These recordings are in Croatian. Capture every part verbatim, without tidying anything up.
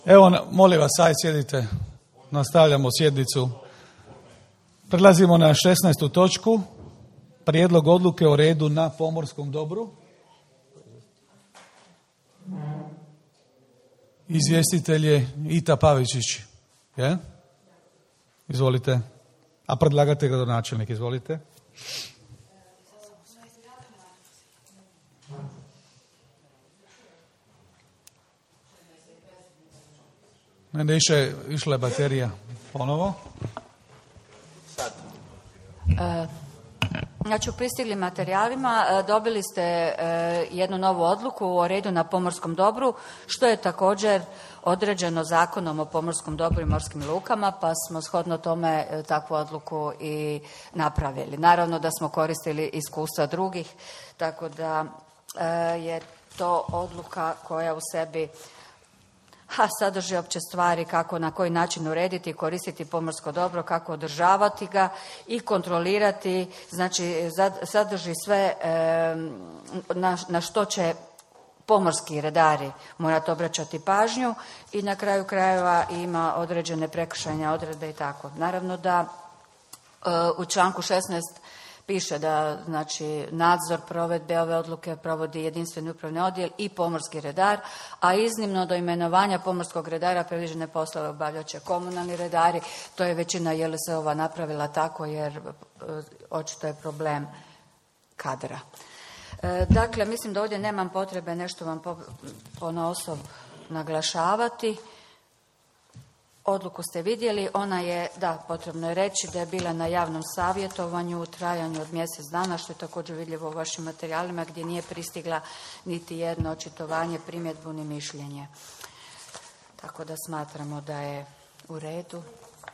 Evo, molim vas, aj sjedite. Nastavljamo sjednicu. Prelazimo na šesnaestu točku. Prijedlog odluke o redu na pomorskom dobru. Izvjestitelj je Ita Pavičić. Je? Izvolite. A predlagatelj gradonačelnik, izvolite. Ne, ne iše, išla je baterija. Ponovo. E, znači u pristiglim materijalima e, dobili ste e, jednu novu odluku o redu na pomorskom dobru, što je također određeno Zakonom o pomorskom dobru i morskim lukama, pa smo shodno tome e, takvu odluku i napravili. Naravno da smo koristili iskustva drugih, tako da e, je to odluka koja u sebi a sadrži opće stvari kako na koji način urediti i koristiti pomorsko dobro, kako održavati ga i kontrolirati, znači sadrži sve na, na što će pomorski redari morati obraćati pažnju i na kraju krajeva ima određene prekršajne odredbe i tako. Naravno da u članku šesnaest piše da znači nadzor provedbe ove odluke provodi jedinstveni upravni odjel i pomorski redar, a iznimno do imenovanja pomorskog redara predviđene poslove obavljat će komunalni redari. To je većina J L S ova napravila tako jer e, očito je problem kadra. E, dakle, mislim da ovdje nemam potrebe nešto vam po, ponaosob naglašavati. Odluku ste vidjeli, ona je, da, potrebno je reći da je bila na javnom savjetovanju u trajanju od mjesec dana, što je također vidljivo u vašim materijalima, gdje nije pristigla niti jedno očitovanje, primjedbu ni mišljenje. Tako da smatramo da je u redu.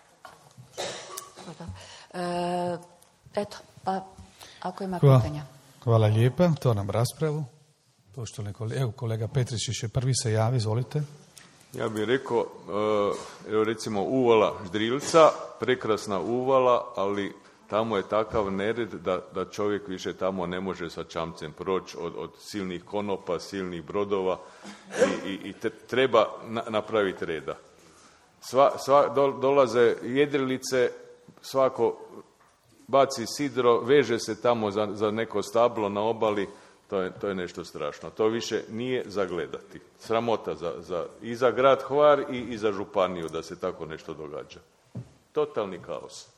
E, eto, pa ako ima Hvala. pitanja. Hvala lijepa, to nam raspravu. Poštovani kolega, evo kolega Petričić je prvi se javi, izvolite. Ja bih rekao, evo recimo uvala Ždrilca, prekrasna uvala, ali tamo je takav nered da, da čovjek više tamo ne može sa čamcem proći od, od silnih konopa, silnih brodova i, i, i te, treba na, napraviti reda. Sva, sva, do, dolaze jedrilice, svako baci sidro, veže se tamo za, za neko stablo na obali. To je, to je nešto strašno. To više nije za gledati. Sramota za, za, i za grad Hvar i, i za županiju da se tako nešto događa. Totalni kaos.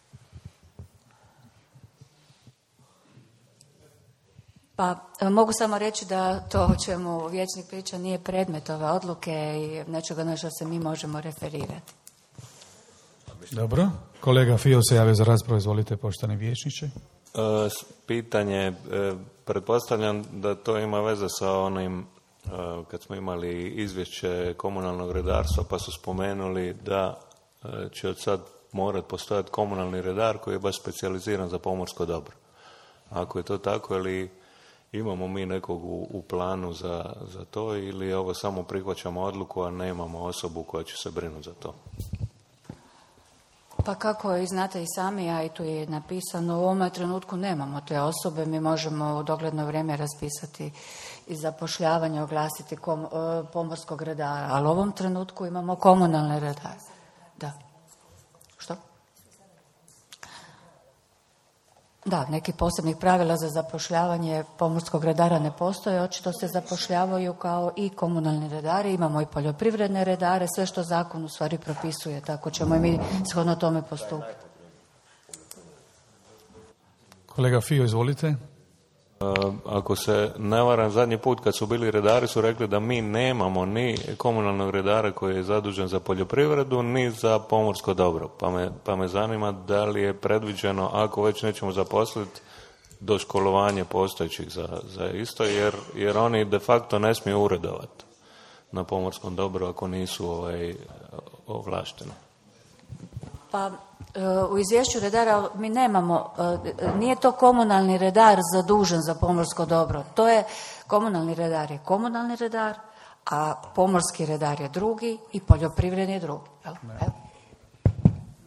Pa mogu samo reći da to o čemu vijećnik priča nije predmet ove odluke i nečega na što se mi možemo referirati. Dobro. Kolega Fio se javio za raspravu, izvolite poštovani vijećniče. E, pitanje, e, pretpostavljam da to ima veze sa onim e, kad smo imali izvješće komunalnog redarstva pa su spomenuli da e, će od sad morati postojati komunalni redar koji je baš specijaliziran za pomorsko dobro. Ako je to tako, ili imamo mi nekog u, u planu za, za to ili ovo samo prihvaćamo odluku, a nemamo osobu koja će se brinuti za to? Pa kako i znate i sami, a i tu je napisano, u ovome trenutku nemamo te osobe, mi možemo u dogledno vrijeme raspisati i zapošljavanje, oglasiti kom, pomorskog redara, ali u ovom trenutku imamo komunalne redare. Da. Što? Da, neki posebnih pravila za zapošljavanje pomorskog redara ne postoje, očito se zapošljavaju kao i komunalni redari, imamo i poljoprivredne redare, sve što zakon u stvari propisuje, tako ćemo i mi shodno tome postupiti. Kolega Fio, izvolite. Ako se ne varam, zadnji put kad su bili redari su rekli da mi nemamo ni komunalnog redara koji je zadužen za poljoprivredu, ni za pomorsko dobro. Pa me, pa me zanima da li je predviđeno, ako već nećemo zaposliti, doškolovanje postojećih za, za isto, jer, jer oni de facto ne smiju uredovati na pomorskom dobru ako nisu ovaj, ovlašteni. Pa u izvješću redara mi nemamo, nije to komunalni redar zadužen za pomorsko dobro. To je, komunalni redar je komunalni redar, a pomorski redar je drugi i poljoprivredni je drugi. Evo.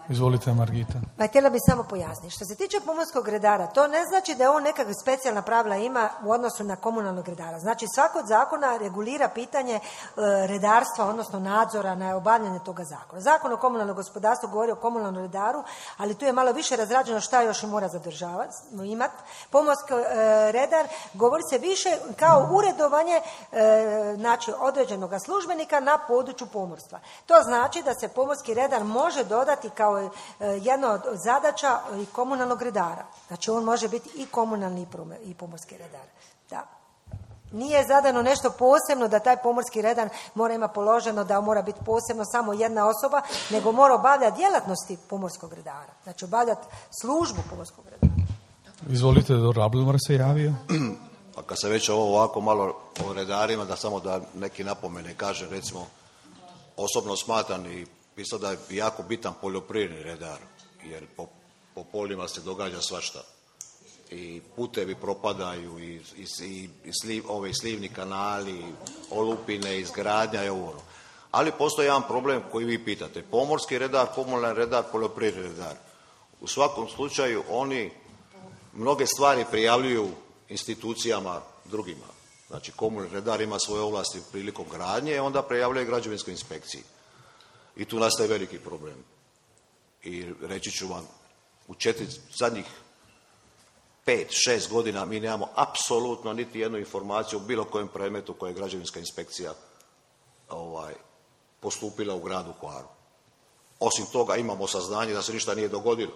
Izvolite, Margita. Pa htjela bih samo pojasniti. Što se tiče pomorskog redara, to ne znači da on nekakve specijalna pravila ima u odnosu na komunalnog redara. Znači, svako od zakona regulira pitanje e, redarstva, odnosno nadzora na obavljanje toga zakona. Zakon o komunalnom gospodarstvu govori o komunalnom redaru, ali tu je malo više razrađeno šta još i mora zadržavati, imati. Pomorski e, redar govori se više kao uredovanje e, znači, određenog službenika na području pomorstva. To znači da se pomorski redar može dodati kao jedna od zadaća i komunalnog redara. Znači on može biti i komunalni i pomorski redar. Da. Nije zadano nešto posebno da taj pomorski redar mora imati položeno da mora biti posebno samo jedna osoba, nego mora obavljati djelatnosti pomorskog redara. Znači obavljati službu pomorskog redara. Izvolite, do Rablomar se javio. A kad se već ovo ovako malo o redarima, da samo da neki napomene kaže, recimo, osobno smatram i pisao da je jako bitan poljoprivredni redar, jer po, po poljima se događa svašta. I putevi propadaju, i, i, i, i sliv, ove slivni kanali, olupine, izgradnja i ovo. Ali postoji jedan problem koji vi pitate. Pomorski redar, komunalni redar, poljoprivredni redar. U svakom slučaju oni mnoge stvari prijavljuju institucijama drugima. Znači komunalni redar ima svoje ovlasti prilikom gradnje, onda prijavljuje građevinskoj inspekciji. I tu nastaje veliki problem. I reći ću vam, u četiri zadnjih pet, šest godina mi nemamo apsolutno niti jednu informaciju o bilo kojem predmetu koje je građevinska inspekcija ovaj, postupila u gradu Hvaru. Osim toga imamo saznanje da se ništa nije dogodilo.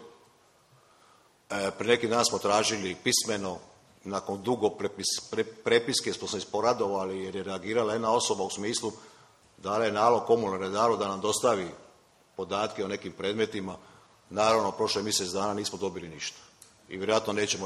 E, prije neki dan smo tražili pismeno, nakon dugo prepis, pre, prepiske smo se sporadovali jer je reagirala jedna osoba u smislu dala je nalog komunalnom redaru da nam dostavi podatke o nekim predmetima. Naravno, prošle mjesec dana nismo dobili ništa. I vjerojatno nećemo...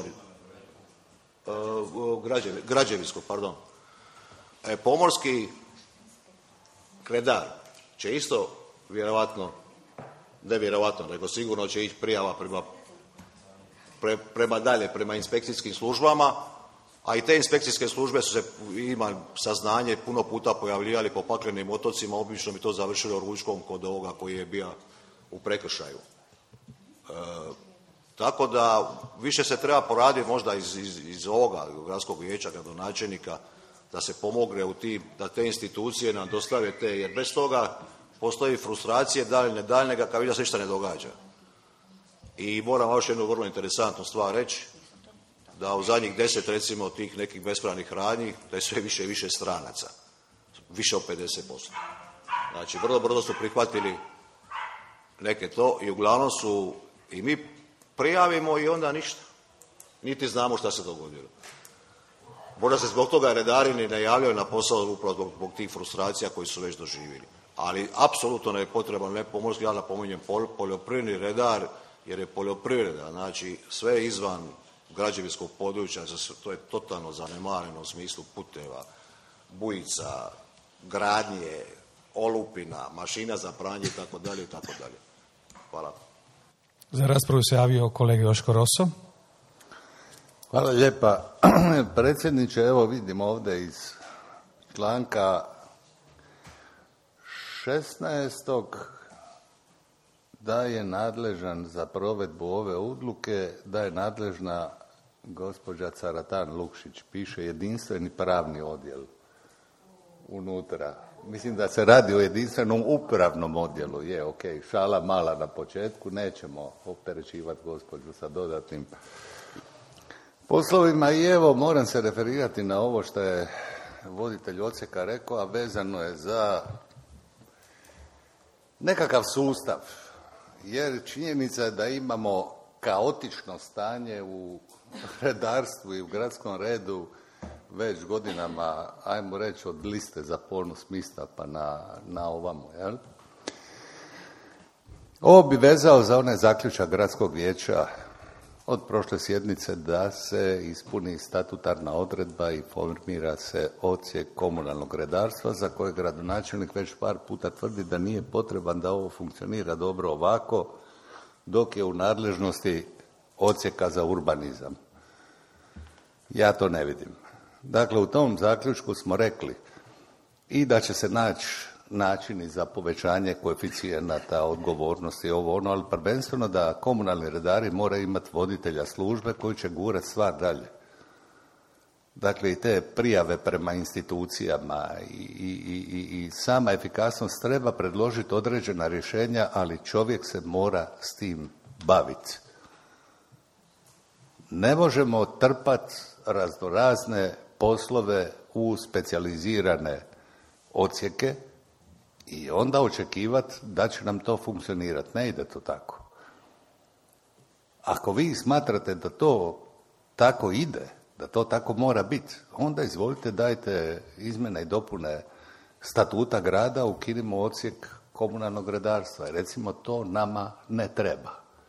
Uh, građevi, građevinsko, pardon. E, pomorski redar će isto vjerojatno, ne vjerojatno, nego sigurno će ići prijava prema, pre, prema dalje, prema inspekcijskim službama, a i te inspekcijske službe su se, ima saznanje, puno puta pojavljivali po paklenim otocima, obično bi to završilo ručkom kod ovoga koji je bio u prekršaju. E, tako da više se treba poraditi možda iz, iz, iz ovoga gradskog vijeća, gradonačelnika, da se pomogne u tim, da te institucije nam dostave te, jer bez toga postoji frustracije daljne, daljnjega, kad vidi da se ništa ne događa. I moram još jednu vrlo interesantnu stvar reći, da u zadnjih deset, recimo, tih nekih bespravnih radnji, da je sve više i više stranaca. Više od pedeset posto. Znači, vrlo brzo su prihvatili neke to i uglavnom su, i mi prijavimo i onda ništa. Niti znamo šta se dogodilo. Možda se zbog toga redari ne javljaju na posao upravo zbog, zbog tih frustracija koji su već doživjeli. Ali apsolutno ne je potreban ne pomorski, ja napominjem pol, poljoprivredni redar, jer je poljoprivreda, znači sve izvan građevinskog područja, to je totalno zanemareno u smislu puteva, bujica, gradnje, olupina, mašina za pranje itd. itd. Hvala. Za raspravu se javio kolega Joško Roso. Hvala lijepa. Predsjedniče, evo vidimo ovdje iz članka šesnaestog da je nadležan za provedbu ove odluke, da je nadležna gospođa Caratan Lukšić. Piše jedinstveni pravni odjel unutra. Mislim da se radi o jedinstvenom upravnom odjelu. Je, ok, šala mala na početku, nećemo opterećivati gospođu sa dodatnim poslovima. I evo, moram se referirati na ovo što je voditelj odsjeka rekao, a vezano je za nekakav sustav. Jer činjenica je da imamo kaotično stanje u redarstvu i u gradskom redu već godinama, ajmo reći, od liste za ponos mista pa na, na ovamo, jel? Ovo bi vezao za onaj zaključak gradskog vijeća od prošle sjednice da se ispuni statutarna odredba i formira se odsjek komunalnog redarstva za koje gradonačelnik već par puta tvrdi da nije potreban, da ovo funkcionira dobro ovako, dok je u nadležnosti odsjeka za urbanizam. Ja to ne vidim. Dakle, u tom zaključku smo rekli i da će se naći načini za povećanje koeficijenata, odgovornosti, ovo ono, ali prvenstveno da komunalni redari moraju imati voditelja službe koji će gurati stvar dalje. Dakle, i te prijave prema institucijama i, i, i, i sama efikasnost treba predložiti određena rješenja, ali čovjek se mora s tim baviti. Ne možemo trpati raznorazne poslove u specijalizirane odsjeke i onda očekivati da će nam to funkcionirati. Ne ide to tako. Ako vi smatrate da to tako ide, da to tako mora biti, onda izvolite, dajte izmjene i dopune statuta grada, ukinimo odsjek komunalnog redarstva. Recimo, to nama ne treba.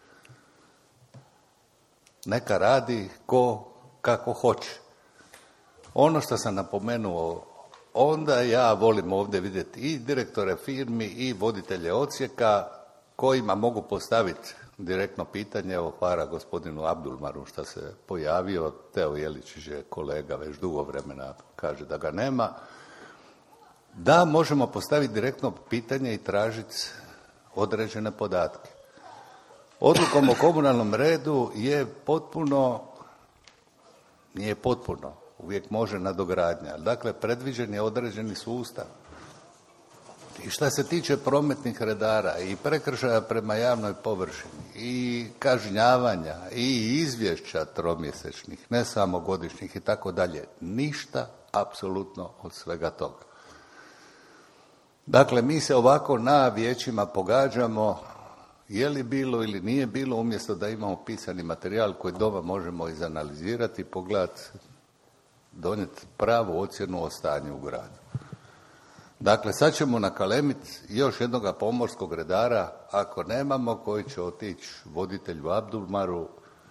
Neka radi ko kako hoće. Ono što sam napomenuo, onda ja volim ovdje vidjeti i direktore firmi i voditelje odsjeka kojima mogu postaviti direktno pitanje. Evo, hvala gospodinu Abdulmaru što se pojavio. Teo Jeličić je kolega već dugo vremena, kaže da ga nema. Da, možemo postaviti direktno pitanje i tražiti određene podatke. Odlukom o komunalnom redu je potpuno, nije potpuno, uvijek može nadogradnja. Dakle, predviđen je određeni sustav. I što se tiče prometnih redara i prekršaja prema javnoj površini i kažnjavanja i izvješća tromjesečnih, ne samo godišnjih i tako dalje, ništa apsolutno od svega toga. Dakle, mi se ovako na vijećima pogađamo je li bilo ili nije bilo, umjesto da imamo pisani materijal koji doma možemo izanalizirati, pogledati, donijeti pravu ocjenu o stanju u gradu. Dakle, sad ćemo nakalemiti još jednoga pomorskog redara, ako nemamo, koji će otići voditelju Abdulmaru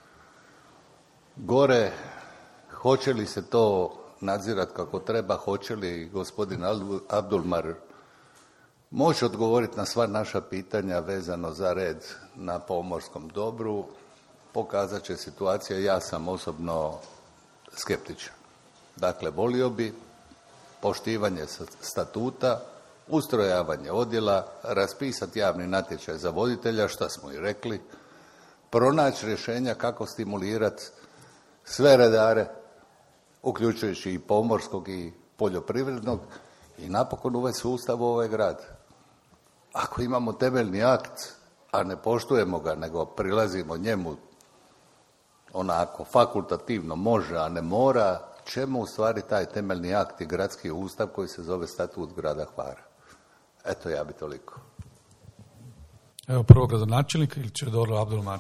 gore. Hoće li se to nadzirati kako treba, hoće li gospodin Abdulmar moći odgovoriti na sva naša pitanja vezano za red na pomorskom dobru, pokazat će situacija. Ja sam osobno skeptičan. Dakle, volio bi poštivanje statuta, ustrojavanje odjela, raspisati javni natječaj za voditelja, što smo i rekli, pronaći rješenja kako stimulirati sve redare, uključujući i pomorskog i poljoprivrednog, i napokon uvesti sustav u ovaj grad. Ako imamo temeljni akt, a ne poštujemo ga, nego prilazimo njemu onako fakultativno može, a ne mora, čemu u stvari taj temeljni akt i gradski ustav koji se zove statut grada Hvara? Eto, ja bi toliko. Evo, prvo gradonačelnik ili će Doro Abdulmar?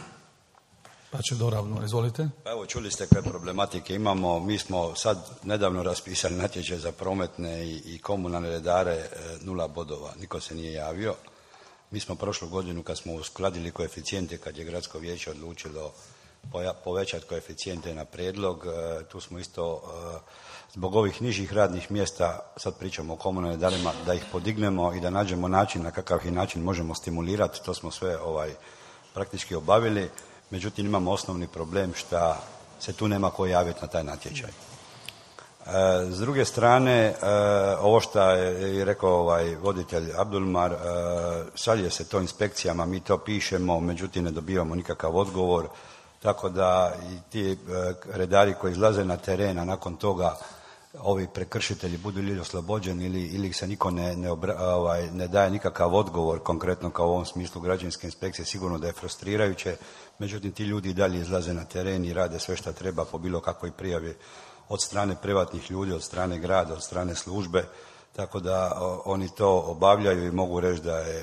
Pa će Doro Abdulmar, izvolite. Pa evo, čuli ste koje problematike imamo. Mi smo sad nedavno raspisali natječaj za prometne i, i komunalne redare, nula bodova. Niko se nije javio. Mi smo prošlu godinu, kad smo uskladili koeficijente, kad je gradsko vijeće odlučilo povećati koeficijente na prijedlog, tu smo isto zbog ovih nižih radnih mjesta, sad pričamo o komunalnim redarima, da ih podignemo i da nađemo način na kakav ih način možemo stimulirati. To smo sve ovaj praktički obavili. Međutim, imamo osnovni problem što se tu nema ko javiti na taj natječaj. S druge strane, ovo što je rekao ovaj voditelj Abdulmar, šalje se to inspekcijama, mi to pišemo, međutim ne dobivamo nikakav odgovor, tako da i ti redari koji izlaze na teren, a nakon toga ovi prekršitelji budu ili oslobođeni ili, ili se niko ne, ne, obra, ovaj, ne daje nikakav odgovor, konkretno kao u ovom smislu građevinske inspekcije, sigurno da je frustrirajuće. Međutim, ti ljudi i dalje izlaze na teren i rade sve što treba po bilo kakvoj prijavi od strane privatnih ljudi, od strane grada, od strane službe, tako da o, oni to obavljaju i mogu reći da je,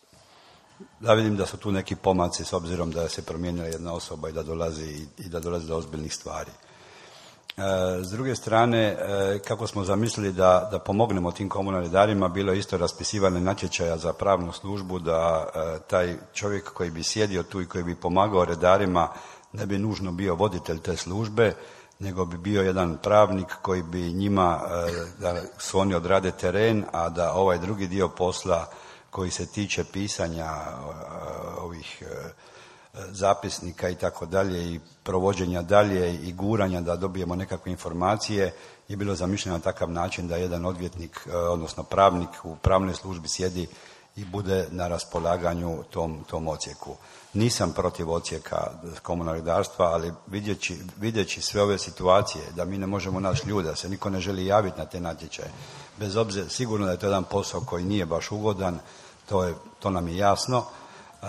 da vidim da su tu neki pomaci s obzirom da se promijenila jedna osoba i da dolazi, i, i da dolazi do ozbiljnih stvari. E, s druge strane, e, kako smo zamislili da, da pomognemo tim komunalnim redarima, bilo je isto raspisivanje natječaja za pravnu službu, da e, taj čovjek koji bi sjedio tu i koji bi pomagao redarima ne bi nužno bio voditelj te službe, nego bi bio jedan pravnik koji bi njima, e, da su oni odrade teren, a da ovaj drugi dio posla koji se tiče pisanja e, ovih e, zapisnika i tako dalje i provođenja dalje i guranja da dobijemo nekakve informacije je bilo zamišljeno na takav način da jedan odvjetnik, odnosno pravnik u pravnoj službi sjedi i bude na raspolaganju tom, tom odsjeku. Nisam protiv odsjeka komunalnog redarstva, ali vidjeći, vidjeći sve ove situacije, da mi ne možemo naći ljude, da se niko ne želi javiti na te natječaje, bez obzira, sigurno da je to jedan posao koji nije baš ugodan, to, je, to nam je jasno. E,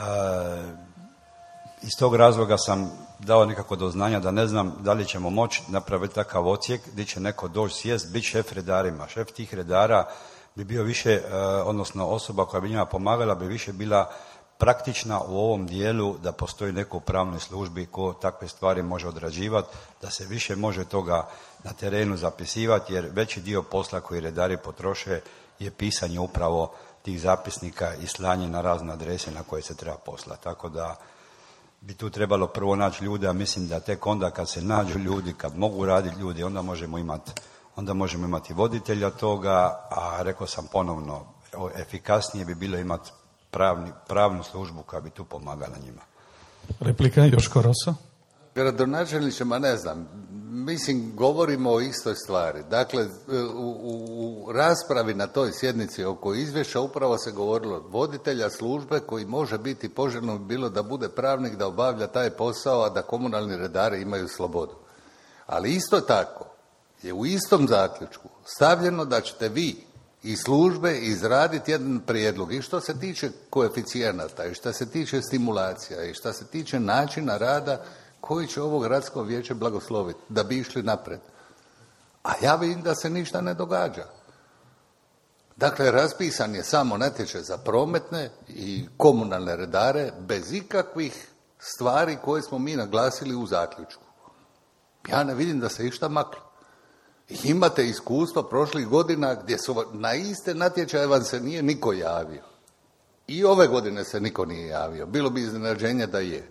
iz tog razloga sam dao nekako do znanja da ne znam da li ćemo moći napraviti takav odsjek gdje će neko doći sjest, biti šef redarima. Šef tih redara bi bio više, e, odnosno osoba koja bi njima pomagala bi više bila praktična u ovom dijelu da postoji neko u pravnoj službi ko takve stvari može odrađivati, da se više može toga na terenu zapisivati, jer veći dio posla koji redari potroše je pisanje upravo tih zapisnika i slanje na razne adrese na koje se treba poslati. Tako da bi tu trebalo prvo naći ljude, a mislim da tek onda kad se nađu ljudi, kad mogu raditi ljudi, onda možemo imati onda možemo imati voditelja toga, a rekao sam ponovno, efikasnije bi bilo imati pravni, pravnu službu koja bi tu pomagala njima. Replika, Joško Rosa. Gradonačelniče, ma ne znam, mislim, govorimo o istoj stvari. Dakle, u, u, u raspravi na toj sjednici oko izvješća upravo se govorilo voditelja službe koji može biti, poželjno bi bilo da bude pravnik, da obavlja taj posao, a da komunalni redari imaju slobodu. Ali isto tako je u istom zaključku stavljeno da ćete vi i službe izraditi jedan prijedlog i što se tiče koeficijenata i što se tiče stimulacija i što se tiče načina rada koji će ovo gradsko vijeće blagosloviti da bi išli napred. A ja vidim da se ništa ne događa. Dakle, raspisan je samo natječaj za prometne i komunalne redare bez ikakvih stvari koje smo mi naglasili u zaključku. Ja ne vidim da se išta maklo. Imate iskustva prošlih godina gdje su na iste natječaje vam se nije niko javio. I ove godine se niko nije javio. Bilo bi iznenađenje da je.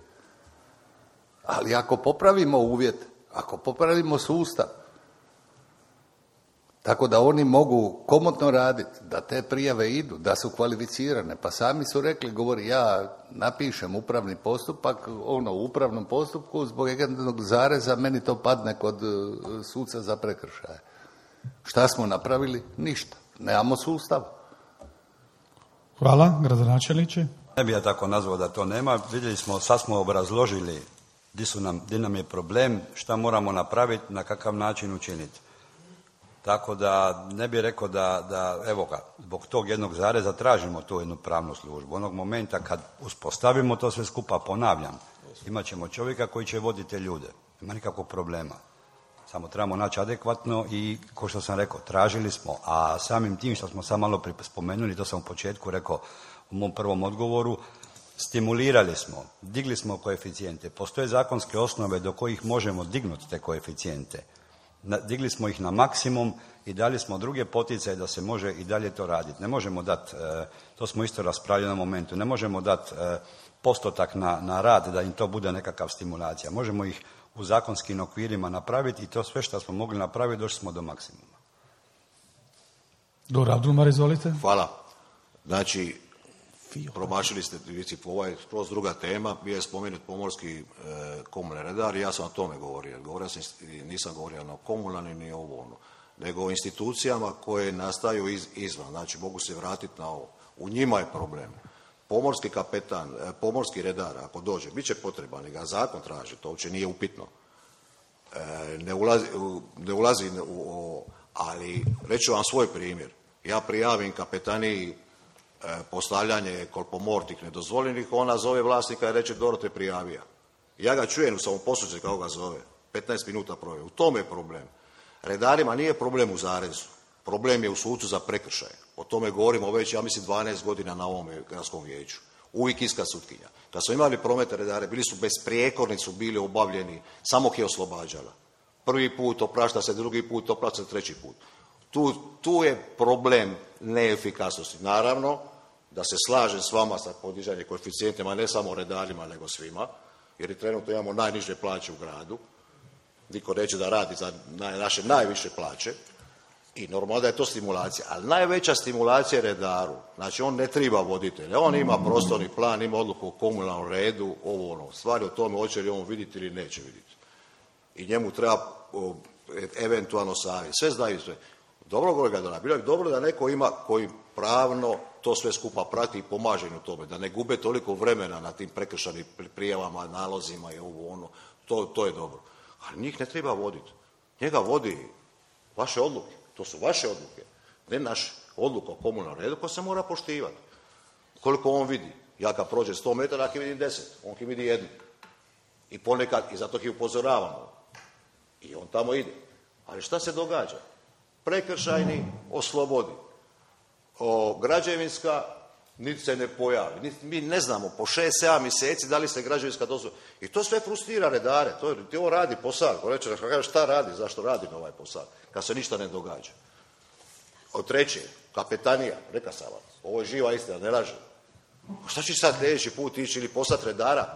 Ali ako popravimo uvjet, ako popravimo sustav, tako da oni mogu komotno raditi, da te prijave idu, da su kvalificirane, pa sami su rekli, govori, ja napišem upravni postupak, ono, u upravnom postupku, zbog jednog zareza, meni to padne kod suca za prekršaje. Šta smo napravili? Ništa. Nemamo sustav. Hvala, gradonačelniče. Ne bi ja tako nazvao da to nema. Vidjeli smo, sad smo obrazložili gdje su nam, gdje nam je problem, šta moramo napraviti, na kakav način učiniti. Tako da ne bih rekao da, da, evo ga, zbog tog jednog zareza tražimo tu jednu pravnu službu. Onog momenta kad uspostavimo to sve skupa, ponavljam, imat ćemo čovjeka koji će voditi te ljude. Nema nikakvog problema. Samo trebamo naći adekvatno i, kao što sam rekao, tražili smo, a samim tim što smo sad malo spomenuli, to sam u početku rekao u mom prvom odgovoru, stimulirali smo, digli smo koeficijente. Postoje zakonske osnove do kojih možemo dignuti te koeficijente. Digli smo ih na maksimum i dali smo druge poticaje da se može i dalje to raditi. Ne možemo dati, to smo isto raspravljali na momentu, ne možemo dati postotak na, na rad da im to bude nekakav stimulacija. Možemo ih u zakonskim okvirima napraviti i to sve što smo mogli napraviti došli smo do maksimuma. Dora Abdulmar, izvolite. Hvala. Znači, promašili ste, ovo je skroz druga tema, bio je spomenut pomorski e, komunalni redar i ja sam o tome govorio. Govorio sam, nisam govorio o komunalni ni ovo ono, nego o institucijama koje nastaju iz, izvan, znači mogu se vratiti na ovo. U njima je problem. Pomorski kapetan, e, pomorski redar, ako dođe, bit će potreban, ga zakon traži, to uopće nije upitno. E, ne ulazi, ne ulazi u ovo, ali reću vam svoj primjer. Ja prijavim kapetaniji postavljanje kolpomortih nedozvoljenih, ona zove vlasnika i reče Doro te prijavija. Ja ga čujem u samoposlušnici kako ga zove. petnaest minuta proveo. U tome je problem. Redarima nije problem u zarezu. Problem je u sucu za prekršaje. O tome govorimo već, ja mislim, dvanaest godina na ovom gradskom vijeću. Uvijek ista sutkinja. Kad smo imali prometne redare, bili su besprijekorni, su bili obavljeni, samo ih je oslobađala. Prvi put oprašta se, drugi put oprašta se, treći put. Tu, tu je problem neefikasnosti. Naravno, da se slažem s vama sa podižanjem koeficijentima, ne samo redarima, nego svima, jer i trenutno imamo najniže plaće u gradu. Niko neće da radi za naše najviše plaće. I normalno da je to stimulacija, ali najveća stimulacija je redaru. Znači on ne treba voditelja, on ima prostorni plan, ima odluku o komunalnom redu, ovo ono, stvari o tome hoće li on vidjeti ili neće vidjeti. I njemu treba o, eventualno savjet, sve znaju sve. Dobro kolega Dona, bilo je dobro da neko ima koji pravno to sve skupa prati i pomaže im u tome, da ne gube toliko vremena na tim prekršajnim prijavama, nalozima i ovo ono, to, to je dobro. Ali njih ne treba voditi. Njega vodi vaše odluke, to su vaše odluke, ne naše odluke o komunalnom redu koja se mora poštivati. Koliko on vidi, ja kad prođem sto metara, ja vidim deset, on ki vidi jednu. I ponekad, i zato ki upozoravamo. I on tamo ide. Ali šta se događa? Prekršajni oslobodi. O, građevinska niti se ne pojavi. Niti, mi ne znamo po šest, sedam mjeseci da li se građevinska dozvola. I to sve frustrira redare. To, to on radi posao. Ko reče, šta radi, zašto radi na ovaj posao? Kad se ništa ne događa. Od treće, kapetanija, reka sam vam, ovo je živa istina, ne lažem. Šta će sad sljedeći put ići ili poslati redara?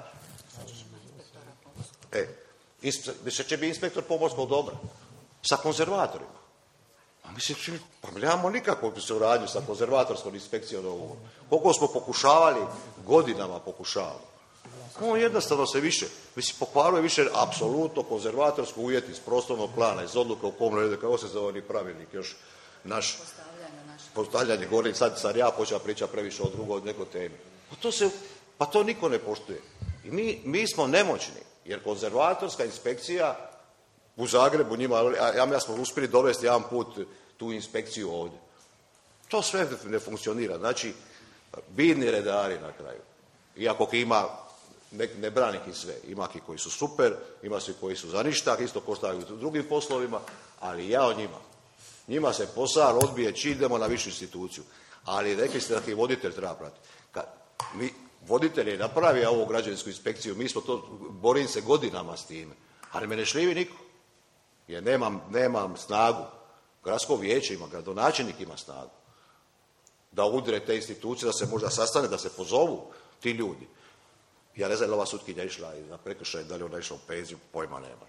E, se će biti inspektor pomorskog dobra sa konzervatorima. A mislim, pa nemamo nikakvu suradnju sa konzervatorskom inspekcijom ovoga. Koliko smo pokušavali, godinama pokušavali. On jednostavno se više, mislim, pokvaruje više apsolutno konzervatorsko uvjeti iz prostornog plana, iz odluka u komunalnom redu, kako se zove ni pravilnik, još naš postavljanje gore, sad sad ja počeo pričati previše o drugoj nekoj temi. Pa to, se, pa to niko ne poštuje. I mi, mi smo nemoćni, jer konzervatorska inspekcija u Zagrebu njima, ja, ja smo uspjeli dovesti jedan put tu inspekciju ovdje. To sve ne funkcionira. Znači, bidni redari na kraju. Iako ki ima, ne, ne brani ki sve, ima ki koji su super, ima svi koji su za ništa, isto koštaju u drugim poslovima, ali ja o njima. Njima se posao odbije čim idemo na višu instituciju. Ali rekli ste da ki voditelj treba pratiti. Kad mi, voditelj je napravio ovu građevinsku inspekciju, mi smo to, borim se godinama s time, ali me ne šljivi niko. Jer nemam, nemam snagu. Gradsko vijeće ima, gradonačelnik ima snagu. Da udire te institucije, da se možda sastane, da se pozovu ti ljudi. Ja ne znam, ova sutkinja išla na prekršaj, da li ona išla u penziju, pojma nema.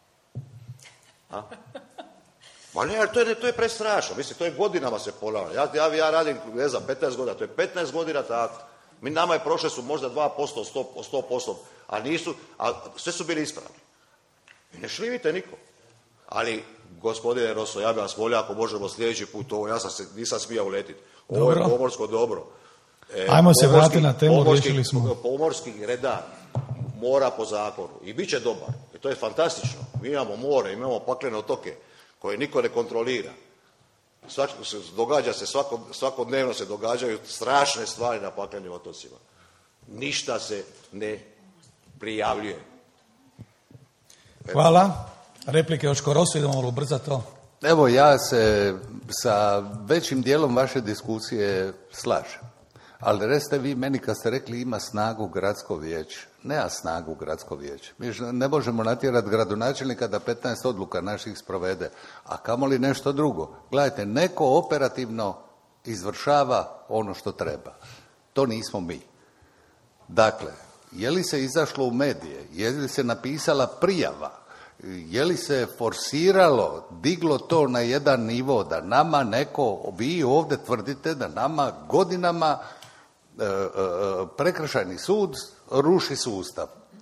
A? Ma ne, to je, to je prestrašno. Mislim, to je godinama se ponavlja. Ja, ja, ja radim, ne znam, petnaest godina, to je petnaest godina tako. Mi nama je prošle su možda dva posto, sto posto, a nisu, a sve su bili ispravni. I ne šljivite niko. Ali, gospodine Roso, ja bih vas volio ako možemo sljedeći put ovo, ja sam se, nisam smijao uletiti. Ovo je pomorsko dobro. E, Ajmo se vratiti na temu, riješili smo. Pomorski redar mora po zakonu i bit će dobar. I to je fantastično. Mi imamo more, imamo paklene otoke koje niko ne kontrolira. Svak, događa se, svako, svakodnevno se događaju strašne stvari na paklenim otocima. Ništa se ne prijavljuje. Hvala. Replike Očko Rosu, idemo malo ubrzati to. Evo, ja se sa većim dijelom vaše diskusije slažem. Ali recite vi meni kad ste rekli ima snagu gradsko vijeće. Nema snagu gradsko vijeće. Mi ne možemo natjerati gradonačelnika da petnaest odluka naših sprovede, a kamoli nešto drugo. Gledajte, neko operativno izvršava ono što treba. To nismo mi. Dakle, je li se izašlo u medije, je li se napisala prijava, je li se forsiralo, diglo to na jedan nivo da nama neko, vi ovdje tvrdite da nama godinama e, e, prekršajni sud ruši sustav.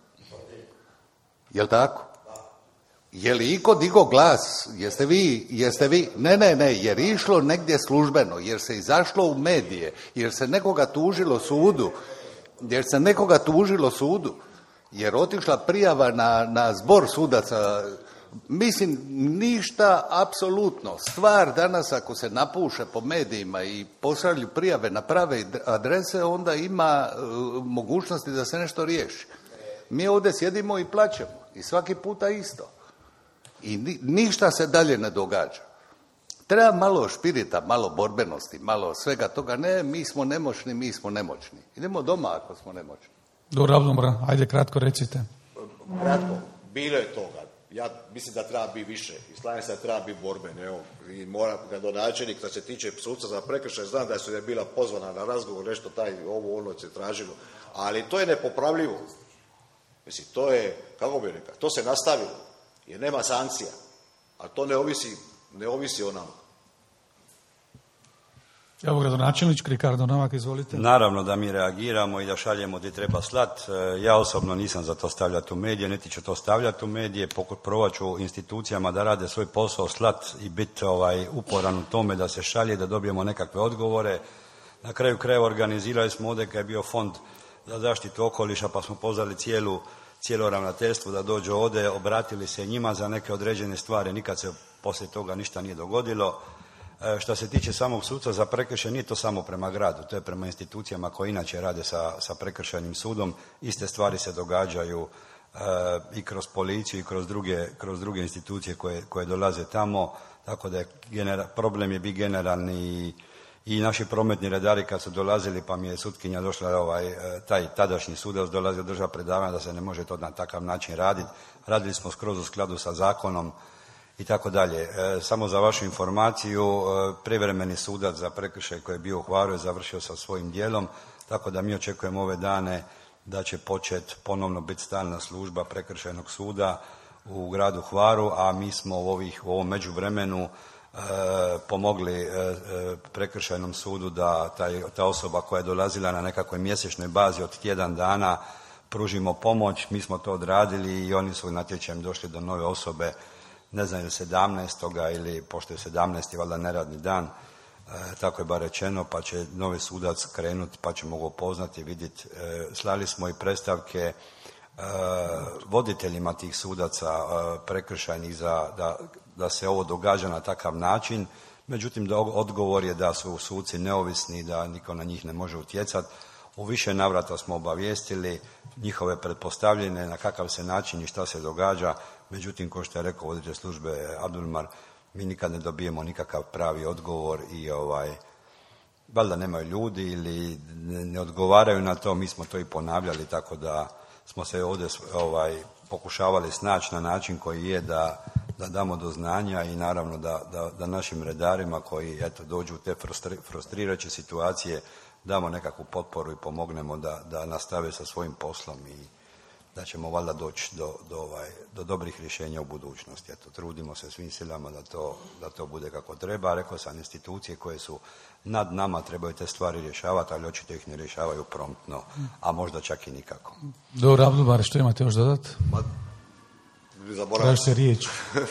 Jel' tako? Je li iko digo glas? Jeste vi, jeste vi? Ne, ne, ne, jer je išlo negdje službeno, jer se izašlo u medije, jer se nekoga tužilo sudu, jer se nekoga tužilo sudu, jer otišla prijava na, na zbor sudaca. Mislim, ništa apsolutno. Stvar danas ako se napuše po medijima i pošalju prijave na prave adrese, onda ima uh, mogućnosti da se nešto riješi. Mi ovdje sjedimo i plaćemo i svaki puta isto. I ni, ništa se dalje ne događa. Treba malo špirita, malo borbenosti, malo svega toga. Ne, mi smo nemoćni, mi smo nemoćni. Idemo doma ako smo nemoćni. Dobro, ajde kratko recite. Kratko, bilo je toga. Ja mislim da treba biti više. I slažem se da treba biti borben. Evo, i mora gradonačelnik, da se tiče suca za prekršaj, znam da su je bila pozvana na razgovor, nešto taj, ovo ono se tražilo. Ali to je nepopravljivo. Mislim, to je, kako bih rekao, to se nastavilo. Jer nema sankcija. A to ne ovisi, ne ovisi o nama. Evo gradonačelnik Ricardo Novak, izvolite. Naravno da mi reagiramo i da šaljemo gdje treba slat. Ja osobno nisam za to stavljati u medije, niti ću to stavljati u medije. Provat ću institucijama da rade svoj posao, slat i biti ovaj, uporan u tome da se šalje, da dobijemo nekakve odgovore. Na kraju krajeva organizirali smo ovdje kad je bio fond za zaštitu okoliša, pa smo pozvali cijelu, cijelo ravnateljstvo da dođe ovdje, obratili se njima za neke određene stvari, nikad se poslije toga ništa nije dogodilo. E, što se tiče samog suca za prekršaj, nije to samo prema gradu, to je prema institucijama koje inače rade sa, sa prekršajnim sudom. Iste stvari se događaju e, i kroz policiju i kroz druge, kroz druge institucije koje, koje dolaze tamo, tako da je genera, problem je bi generalni i I naši prometni redari kad su dolazili, pa mi je sutkinja došla, ovaj, taj tadašnji sudac dolazio držati predavanja da se ne može to na takav način raditi. Radili smo skroz u skladu sa zakonom i tako dalje. Samo za vašu informaciju, privremeni sudac za prekršaj koji je bio u Hvaru je završio sa svojim dijelom, tako da mi očekujemo ove dane da će početi ponovno biti stalna služba prekršajnog suda u gradu Hvaru, a mi smo u, ovih, u ovom međuvremenu E, pomogli e, e, prekršajnom sudu da taj, ta osoba koja je dolazila na nekakvoj mjesečnoj bazi od tjedan dana pružimo pomoć. Mi smo to odradili i oni su natječajem došli do nove osobe, ne znam ili sedamnaestoga ili pošto je sedamnaesti valjda neradni dan, e, tako je bar rečeno, pa će novi sudac krenuti pa ćemo ga upoznati i vidjeti. E, slali smo i predstavke e, voditeljima tih sudaca e, prekršajnih za da da se ovo događa na takav način, međutim da odgovor je da su suci neovisni, da niko na njih ne može utjecati. U više navrata smo obavijestili njihove pretpostavljene na kakav se način i šta se događa, međutim, kao što je rekao voditelj službe Abdulmar, mi nikad ne dobijemo nikakav pravi odgovor i ovaj, valjda nemaju ljudi ili ne odgovaraju na to, mi smo to i ponavljali, tako da smo se ovdje ovaj, pokušavali snaći na način koji je da da damo do znanja i naravno da, da, da našim redarima koji eto, dođu u te frustri, frustrirajuće situacije damo nekakvu potporu i pomognemo da, da nastave sa svojim poslom i da ćemo valjda doći do, do, ovaj, do dobrih rješenja u budućnosti. Eto, trudimo se svim silama da to, da to bude kako treba. Rekao sam, institucije koje su nad nama trebaju te stvari rješavati, ali očito ih ne rješavaju promptno, a možda čak i nikako. Dobro, Abdulbar, što imate još dodati? Zaboravim. Traži se riječ.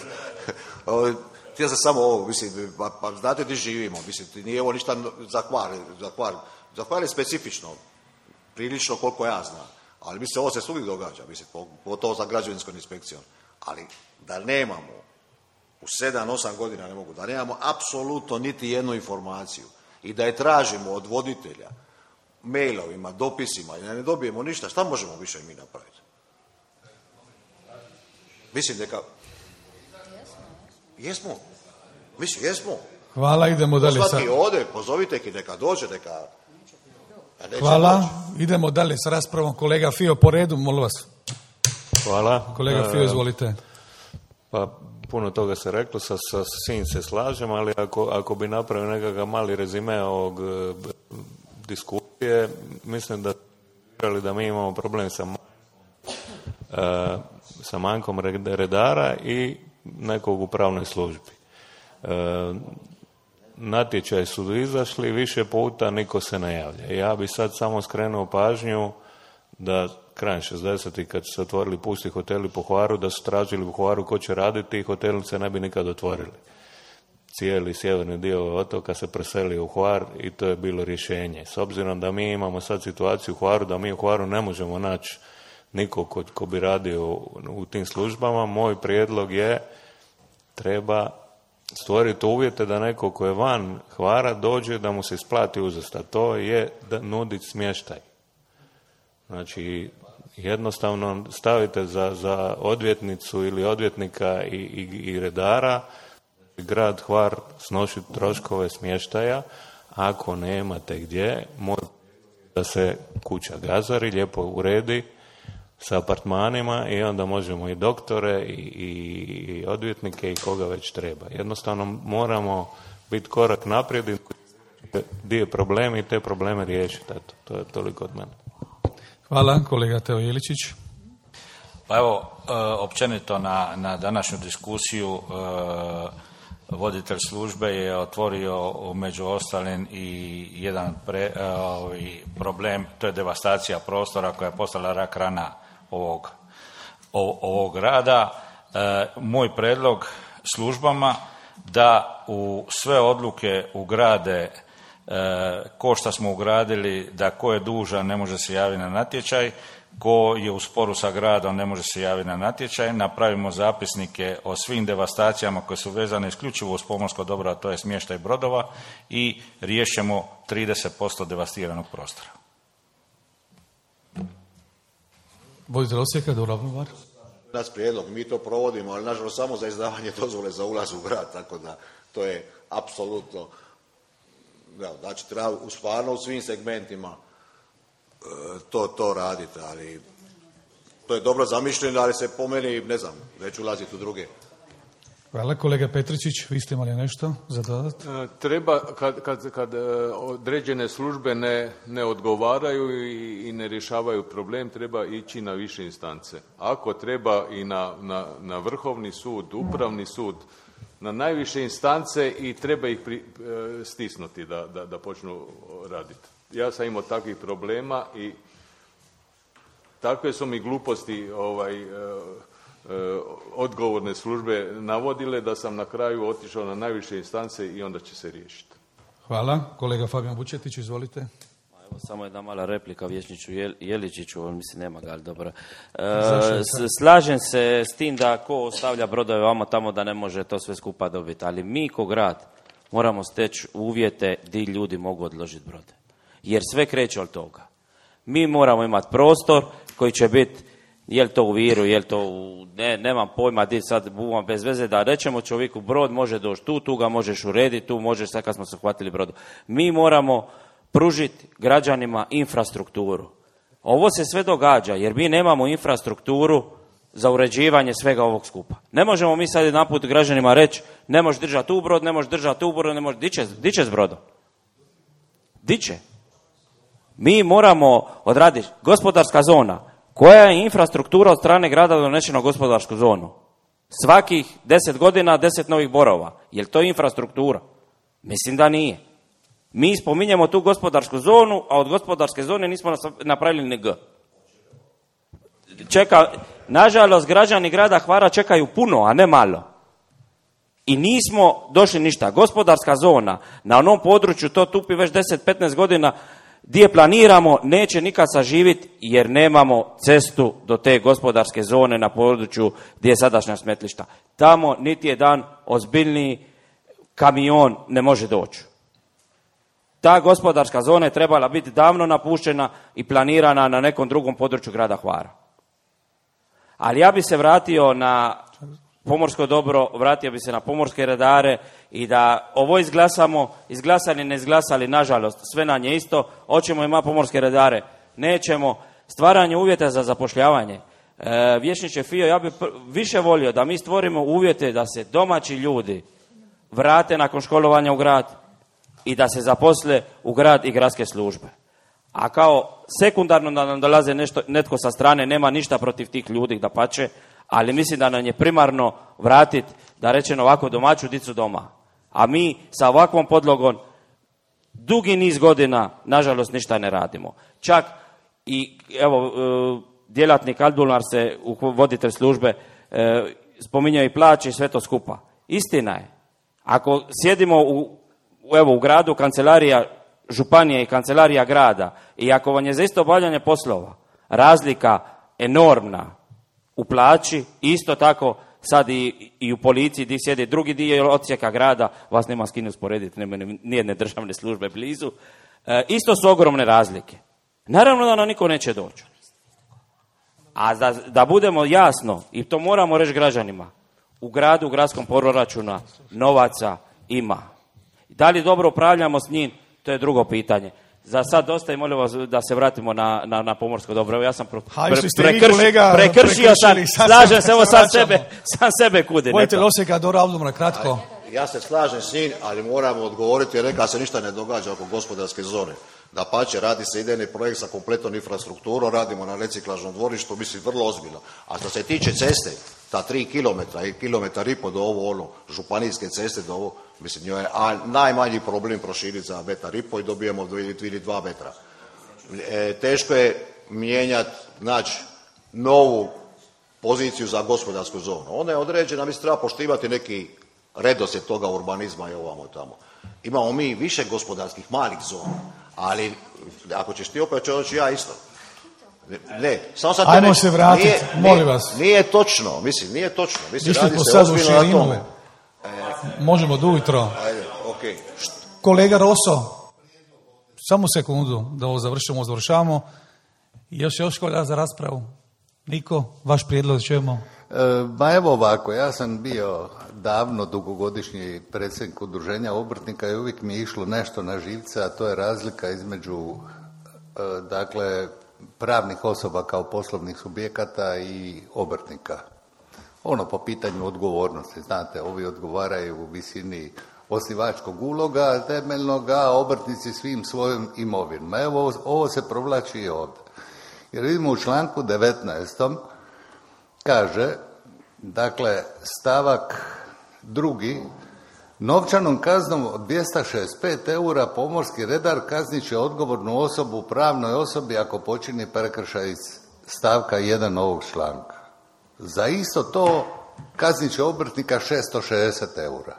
Htio sam samo ovo, mislim, pa, pa znate gdje živimo, mislim, nije ovo ništa za Hvar, za Hvar, za Hvar je specifično, prilično koliko ja znam, ali mislim, ovo se svugdje događa, mislim, pogotovo za građevinskom inspekcijom, ali da nemamo, u sedam, osam godina ne mogu, da nemamo apsolutno niti jednu informaciju i da je tražimo od voditelja, mailovima, dopisima i da ne dobijemo ništa, šta možemo više mi napraviti? Mislim neka... Jesmo. Mislim, jesmo. Hvala, idemo dalje. Pozvati ovdje, pozovite ki neka dođe, neka... Hvala, doći. Idemo dalje s raspravom. Kolega Fio, po redu, molim vas. Hvala. Kolega Fio, izvolite. Pa, puno toga se reklo, sa, sa svim se slažem, ali ako, ako bi napravio nekakav mali rezime ovog e, diskusije, mislim da da mi imamo problem sa e, sa manjkom redara i nekog u pravnoj službi. E, natječaji su izašli više puta, niko se ne javlja. Ja bi sad samo skrenuo pažnju da krajem šezdesetih kad su se otvorili pusti hoteli po Hvaru, da su tražili u Hvaru ko će raditi i hoteli se ne bi nikad otvorili. Cijeli sjeverni dio otoka se preselio u Hvar i to je bilo rješenje. S obzirom da mi imamo sad situaciju u Hvaru, da mi u Hvaru ne možemo naći niko ko, ko bi radio u, u tim službama, moj prijedlog je treba stvoriti uvjete da neko ko je van Hvara dođe da mu se isplati uzrast, a to je da nuditi smještaj. Znači, jednostavno stavite za, za odvjetnicu ili odvjetnika i, i, i redara, grad Hvar snosi troškove smještaja, ako nemate gdje, moj da se kuća Gazari lijepo uredi sa apartmanima i onda možemo i doktore i, i, i odvjetnike i koga već treba. Jednostavno moramo biti korak naprijed i gdje je problem i te probleme riješiti. Eto, to je toliko od mene. Hvala, kolega Teo Jeličić. Pa evo, općenito na, na današnju diskusiju voditelj službe je otvorio među ostalim i jedan pre, ovaj, problem, to je devastacija prostora koja je postala rak rana ovog, ovog rada. E, moj predlog službama da u sve odluke ugrade e, ko šta smo ugradili, da ko je dužan ne može se javiti na natječaj, ko je u sporu sa gradom ne može se javiti na natječaj, napravimo zapisnike o svim devastacijama koje su vezane isključivo uz pomorsko dobro, a to je smještaj brodova, i riješimo trideset posto devastiranog prostora. Voditelj Osijeka, Duravnovar. Nas prijedlog, mi to provodimo, ali nažalost samo za izdavanje dozvole za ulaz u grad, tako da to je apsolutno, da, znači treba u stvarno u svim segmentima to, to raditi, ali to je dobro zamišljeno, ali se po meni, ne znam, već ulaziti u druge. Hvala. Kolega Petričić, vi ste imali nešto za dodat? Treba, kad, kad, kad određene službe ne, ne odgovaraju i, i ne rješavaju problem, treba ići na više instance. Ako treba i na, na, na Vrhovni sud, Upravni sud, na najviše instance, i treba ih pri, stisnuti da, da, da počnu raditi. Ja sam imao takvih problema i takve su mi gluposti ovaj, eh, eh, odgovorne službe navodile da sam na kraju otišao na najviše instance i onda će se riješiti. Hvala. Kolega Fabijan Vučetić, izvolite. Evo, samo jedna mala replika Vječniću Jeličiću, on mislim nema ga, ali dobro. E, slažem se s tim da ko ostavlja brodove vamo tamo da ne može to sve skupa dobiti, ali mi ko grad moramo steći uvjete di ljudi mogu odložiti brode. Jer sve kreće od toga. Mi moramo imati prostor koji će biti, je li to u Viru, je li to u, ne, nemam pojma, di sad buvam bez veze, da rečemo čovjeku brod može doći tu, tu ga možeš urediti, tu možeš, sad kad smo se hvatili brodu. Mi moramo pružiti građanima infrastrukturu. Ovo se sve događa jer mi nemamo infrastrukturu za uređivanje svega ovog skupa. Ne možemo mi sad jedan put građanima reći ne možeš držati tu brod, ne možeš držati tu brod, ne možeš, di će, di će s brodom? Di će? Mi moramo odraditi gospodarska zona. Koja je infrastruktura od strane grada donešena u gospodarsku zonu? Svakih deset godina deset novih borova. Je li to infrastruktura? Mislim da nije. Mi spominjemo tu gospodarsku zonu, a od gospodarske zone nismo napravili ni G. Čeka, nažalost, građani grada Hvara čekaju puno, a ne malo. I nismo došli ništa. Gospodarska zona na onom području, to tupi već deset petnaest godina, gdje planiramo, neće nikad saživiti jer nemamo cestu do te gospodarske zone na području gdje je sadašnja smetlišta. Tamo niti jedan ozbiljniji kamion ne može doći. Ta gospodarska zona je trebala biti davno napuštena i planirana na nekom drugom području grada Hvara. Ali ja bi se vratio na pomorsko dobro, vratio bi se na pomorske redare i da ovo izglasamo, izglasali, ne izglasali, nažalost, sve nam je isto, hoćemo imati pomorske redare, nećemo, stvaranje uvjeta za zapošljavanje. E, Vječniče Fio, ja bih više volio da mi stvorimo uvjete da se domaći ljudi vrate nakon školovanja u grad i da se zaposle u grad i gradske službe. A kao sekundarno da nam dolaze nešto, netko sa strane, nema ništa protiv tih ljudi, dapače, ali mislim da nam je primarno vratiti, da rečeno ovako, domaću dicu doma. A mi sa ovakvom podlogom dugi niz godina, nažalost, ništa ne radimo. Čak i, evo, djelatnik Aldular se, voditelj službe, spominjao i plaće i sve to skupa. Istina je. Ako sjedimo u, evo, u gradu, kancelarija županije i kancelarija grada, i ako vam je za isto obavljanje poslova razlika enormna u plaći, isto tako sad i, i u policiji gdje sjedi drugi dio odsjeka grada, vas nema s kim usporediti, nema nijedne državne službe blizu, e, isto su ogromne razlike. Naravno da nam niko neće doći. A da, da budemo jasno, i to moramo reći građanima, u gradu, u gradskom proračunu novaca ima. Da li dobro upravljamo s njim, to je drugo pitanje. Za sad dosta i molim vas da se vratimo na, na, na pomorsko dobro. Ja sam pro, pre, prekrši, prekršio sam, slažem se, ovo sam sebe, sam sebe kudim. Voditelj Osijeka, Dora Avdumra, kratko. Ja se slažem s njim, ali moramo odgovoriti jer neka se ništa ne događa oko gospodarske zone. Dapače, radi se idejni projekt sa kompletnom infrastrukturom, radimo na reciklažnom dvorištu, mislim vrlo ozbiljno. A što se tiče ceste, ta tri kilometra i kilometar i po do ovo, ono, županijske ceste do ovo, mislim, njoj je a najmanji problem proširiti za metar i po i dobijemo ili dva metra. E, teško je mijenjati, znači, novu poziciju za gospodarsku zonu. Ona je određena, mislim, treba poštivati neki redoslijed toga urbanizma i ovamo tamo. Imamo mi više gospodarskih malih zona, ali ako ćeš ti opet ću ja isto. Ne, samo sad ajmo se vratiti, molim vas. Nije, nije točno, mislim, nije točno. Mislim, Išli radi smo se sad u ozbiljno širinu. na tome. E, Možemo do ujutro. Ajde, okej. Okay. Kolega Roso, samo sekundu da ovo završimo, završamo. Još još kolega za raspravu. Niko, vaš prijedlog čujemo? E, ma evo ovako, ja sam bio davno dugogodišnji predsjednik udruženja obrtnika i uvijek mi je išlo nešto na živce, a to je razlika između e, dakle pravnih osoba kao poslovnih subjekata i obrtnika. Ono po pitanju odgovornosti, znate, ovi odgovaraju u visini osnivačkog uloga, temeljnog, a obrtnici svim svojim imovinama. Evo, ovo, ovo se provlači i ovdje. Jer vidimo u članku devetnaestom kaže, dakle, stavak drugi, novčanom kaznom od dvjesto šezdeset pet eura pomorski redar kaznit će odgovornu osobu u pravnoj osobi ako počini prekršaj iz stavka jedan ovog članka. Za isto to kaznit će obrtnika šesto šezdeset eura.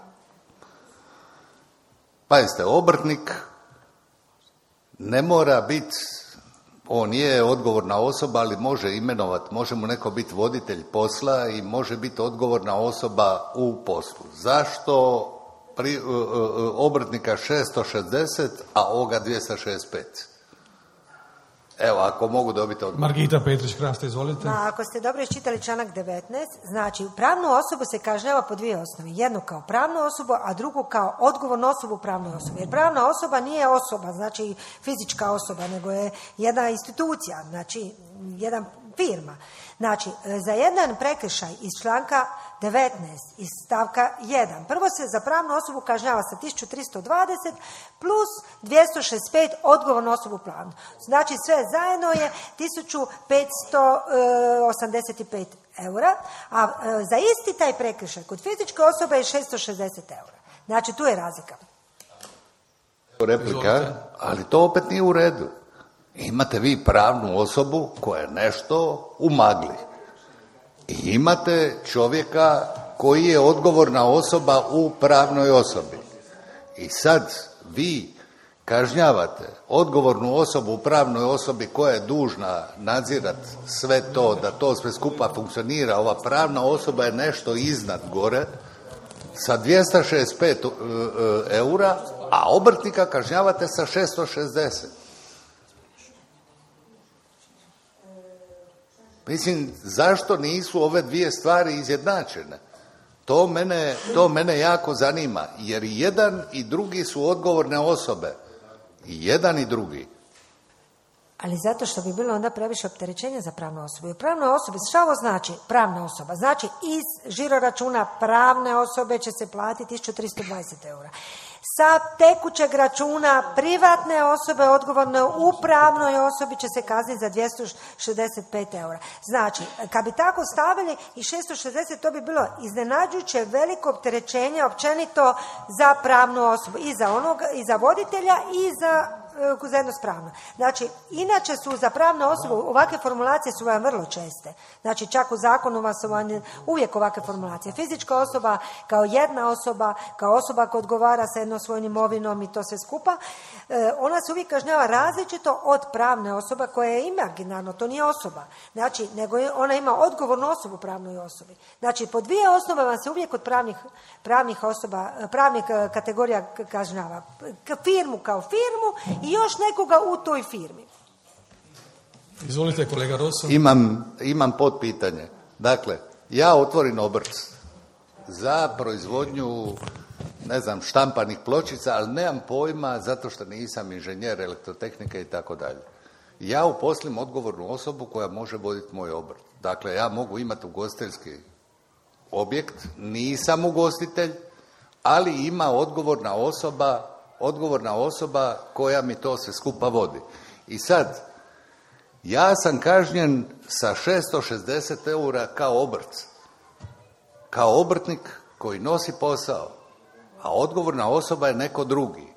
Pazite, obrtnik ne mora biti, on je odgovorna osoba, ali može imenovati, može mu neko biti voditelj posla i može biti odgovorna osoba u poslu. Zašto pri, uh, uh, obrtnika šesto šezdeset, a ovoga dvjesto šezdeset pet? Evo, ako mogu dobiti odgovor. Margita Petrić-Krasta, izvolite. Ma, ako ste dobro iščitali članak devetnaest, znači pravnu osobu se kažnjava po dvije osnovi. Jednu kao pravnu osobu, a drugu kao odgovornu osobu u pravnoj osobi. Jer pravna osoba nije osoba, znači fizička osoba, nego je jedna institucija, znači jedan firma. Znači, za jedan prekršaj iz članka devetnaest, iz stavka jedan, prvo se za pravnu osobu kažnjava sa tisuću tristo dvadeset plus dvjesto šezdeset pet odgovornu osobu pravnu. Znači, sve zajedno je tisuću petsto osamdeset pet eura, a za isti taj prekršaj kod fizičke osobe je šesto šezdeset eura. Znači, tu je razlika. Replika, ali to opet nije u redu. Imate vi pravnu osobu koja je nešto u magli. I imate čovjeka koji je odgovorna osoba u pravnoj osobi. I sad vi kažnjavate odgovornu osobu u pravnoj osobi koja je dužna nadzirati sve to, da to sve skupa funkcionira. Ova pravna osoba je nešto iznad gore sa dvjesto šezdeset pet eura, a obrtnika kažnjavate sa šesto šezdeset. Mislim, zašto nisu ove dvije stvari izjednačene? To mene, to mene jako zanima, jer i jedan i drugi su odgovorne osobe. I jedan i drugi. Ali zato što bi bilo onda previše opterećenja za pravnu osobu. I pravna osoba, šta ovo znači pravna osoba? Znači, iz žiroračuna pravne osobe će se platiti tisuću tristo dvadeset eura. Sa tekućeg računa privatne osobe odgovorne u pravnoj osobi će se kazniti za dvjesto šezdeset pet eura. Znači, kad bi tako stavili i šesto šezdeset, to bi bilo iznenađujuće veliko opterećenje općenito za pravnu osobu. I za onog, i za voditelja i za zajedno s pravnom. Znači, inače su za pravne osobe, ovakve formulacije su vam vrlo česte. Znači, čak u zakonu vas su vam uvijek ovakve formulacije. Fizička osoba kao jedna osoba, kao osoba koja odgovara sa jednom svojom imovinom i to sve skupa, ona se uvijek kažnjava različito od pravne osobe koja je imaginarno, to nije osoba. Znači, nego ona ima odgovornu osobu u pravnoj osobi. Znači, po dvije osnove vam se uvijek od pravnih, pravnih osoba, pravnih kategorija kažnjava. Firmu kao firmu i još nekoga u toj firmi. Izvolite, kolega Rosso. Imam, imam potpitanje. Dakle, ja otvorim obrt za proizvodnju, ne znam, štampanih pločica, ali nemam pojma zato što nisam inženjer elektrotehnike i tako dalje. Ja uposlim odgovornu osobu koja može voditi moj obrt. Dakle, ja mogu imati ugostiteljski objekt, nisam ugostitelj, ali ima odgovorna osoba odgovorna osoba koja mi to sve skupa vodi. I sad, ja sam kažnjen sa šesto šezdeset eura kao obrt. kao obrtnik koji nosi posao, a odgovorna osoba je neko drugi.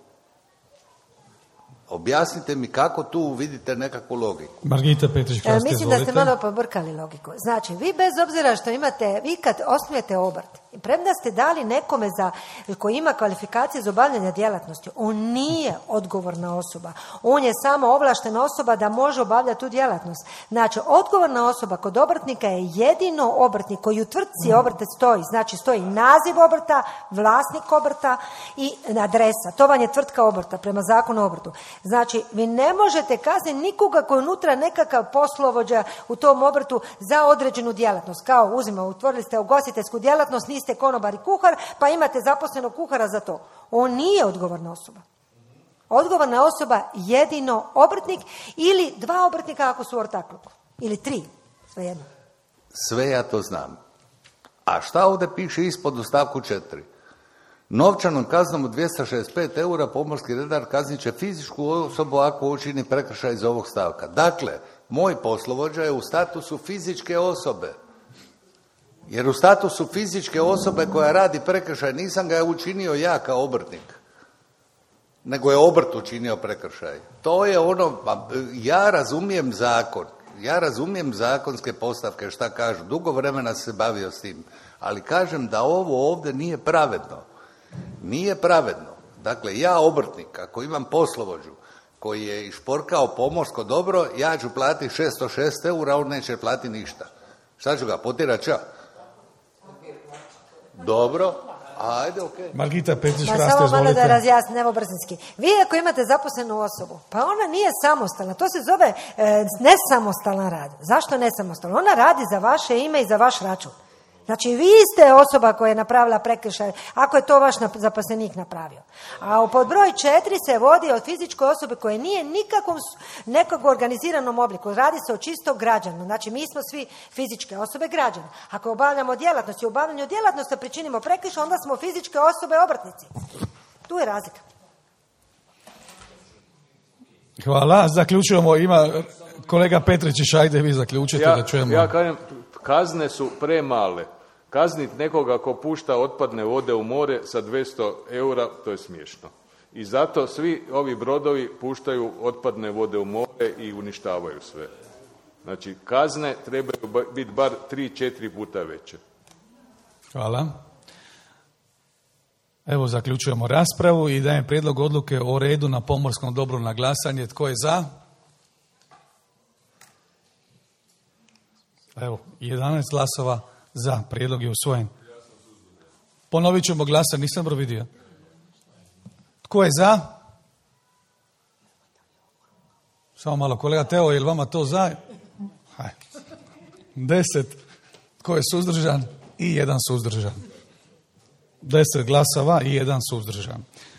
Objasnite mi kako tu vidite nekakvu logiku. Margita Petrić-Hrast, Mislim izvolite. da ste malo pobrkali logiku. Znači, vi bez obzira što imate, vi kad osnujete obrt, premda ste dali nekome za, koji ima kvalifikacije za obavljanje djelatnosti, on nije odgovorna osoba. On je samo ovlaštena osoba da može obavljati tu djelatnost. Znači, odgovorna osoba kod obrtnika je jedino obrtnik koji u tvrtci obrta stoji. Znači, stoji naziv obrta, vlasnik obrta i adresa. To vam je tvrtka obrta prema zakonu o obrtu. Znači, vi ne možete kazniti nikoga koji je unutra nekakav poslovođa u tom obrtu za određenu djelatnost. Kao, uzmimo, utvorili ste ugostiteljsku djelatnost, niste konobar i kuhar, pa imate zaposlenog kuhara za to. On nije odgovorna osoba. Odgovorna osoba jedino obrtnik ili dva obrtnika ako su u ortakluku. Ili tri, svejedno. Sve ja to znam. A šta ovdje piše ispod u stavku četiri? Novčanom kaznom od dvjesto šezdeset pet eura pomorski redar kaznit će fizičku osobu ako učini prekršaj iz ovog stavka. Dakle, moj poslovođa je u statusu fizičke osobe. Jer u statusu fizičke osobe koja radi prekršaj nisam ga učinio ja kao obrtnik, nego je obrt učinio prekršaj. To je ono, ja razumijem zakon, ja razumijem zakonske postavke šta kažu, dugo vremena se bavio s tim, ali kažem da ovo ovdje nije pravedno. Nije pravedno. Dakle, ja obrtnik, ako imam poslovođu koji je išporkao pomorsko dobro, ja ću platiti šesto šest eura, on neće platiti ništa. Šta ću ga, potirat ću? Dobro, ajde, okej. Okay. Margita Petrić-Hrast, samo izvolite. malo da razjasnim, evo brzinski. Vi ako imate zaposlenu osobu, pa ona nije samostalna, to se zove e, nesamostalan rad. Zašto nesamostalan? Ona radi za vaše ime i za vaš račun. Znači, vi ste osoba koja je napravila prekršaj, ako je to vaš zaposlenik napravio. A pod broj četiri se vodi od fizičke osobe koje nije nikakvom nekog organiziranom obliku. Radi se o čisto građanu. Znači, mi smo svi fizičke osobe građani. Ako obavljamo djelatnost i u obavljanju djelatnosti pričinimo prekršaj, onda smo fizičke osobe obrtnici. Tu je razlika. Hvala. Zaključujemo. Ima kolega Petrić, ajde vi zaključite ja, da čujemo. Ja kažem, kazne su premale. Kazniti nekoga ko pušta otpadne vode u more sa dvjesto eura, to je smiješno. I zato svi ovi brodovi puštaju otpadne vode u more i uništavaju sve. Znači, kazne trebaju biti bar tri četiri puta veće. Hvala. Evo, zaključujemo raspravu i dajem prijedlog odluke o redu na pomorskom dobru na glasanje. Tko je za? Evo, jedanaest glasova za. Prijedlog je usvojen. Ponovit ćemo glasa, nisam dobro vidio. Tko je za? Samo malo, kolega Teo, je li vama to za? Haj. Deset. Tko je suzdržan? I jedan suzdržan. Deset glasova i jedan suzdržan.